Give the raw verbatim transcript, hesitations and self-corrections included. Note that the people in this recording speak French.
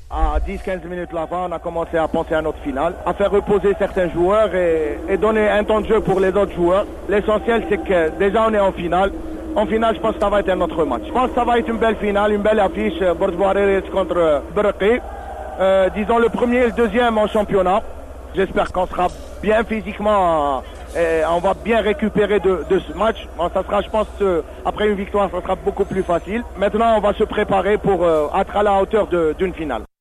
À dix quinze minutes avant, on a commencé à penser à notre finale, à faire reposer certains joueurs et, et donner un temps de jeu pour les autres joueurs. L'essentiel, c'est que déjà on est en finale. En finale, je pense que ça va être un autre match. Je pense que ça va être une belle finale, une belle affiche. Borj Bouhariri contre Berqi. Euh, disons le premier et le deuxième en championnat. J'espère qu'on sera bien physiquement et on va bien récupérer de, de ce match. Bon, ça sera, je pense, euh, après une victoire, ça sera beaucoup plus facile. Maintenant, on va se préparer pour euh, être à la hauteur de, d'une finale.